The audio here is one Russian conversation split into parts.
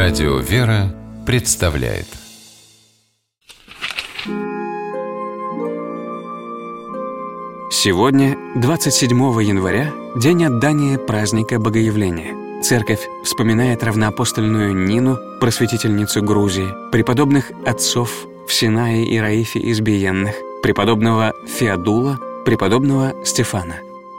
Радио «Вера» представляет. Сегодня, 27 января, день отдания праздника Богоявления. Церковь вспоминает равноапостольную Нину, просветительницу Грузии, преподобных отцов Всенае и Раифе Избиенных, преподобного Феодула, преподобного Стефана.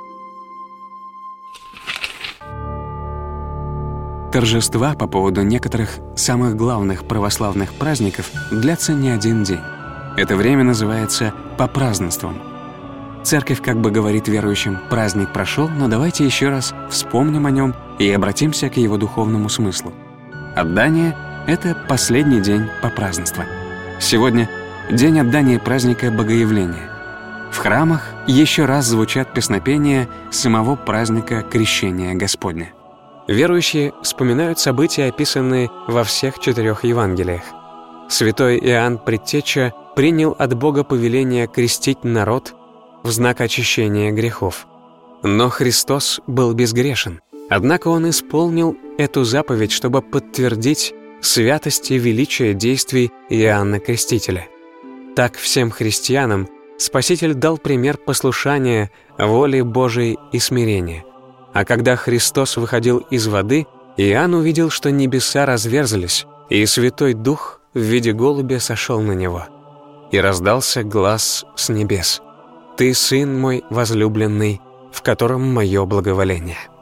Торжества по поводу некоторых самых главных православных праздников длятся не один день. Это время называется попразднеством. Церковь как бы говорит верующим: праздник прошел, но давайте еще раз вспомним о нем и обратимся к его духовному смыслу. Отдание — это последний день попразднества. Сегодня день отдания праздника Богоявления. В храмах еще раз звучат песнопения самого праздника Крещения Господня. Верующие вспоминают события, описанные во всех 4 Евангелиях. Святой Иоанн Предтеча принял от Бога повеление крестить народ в знак очищения грехов. Но Христос был безгрешен. Однако Он исполнил эту заповедь, чтобы подтвердить святость и величие действий Иоанна Крестителя. Так всем христианам Спаситель дал пример послушания воле Божией и смирения. А когда Христос выходил из воды, Иоанн увидел, что небеса разверзлись, и Святой Дух в виде голубя сошел на него. И раздался глас с небес: «Ты, Сын мой возлюбленный, в котором мое благоволение».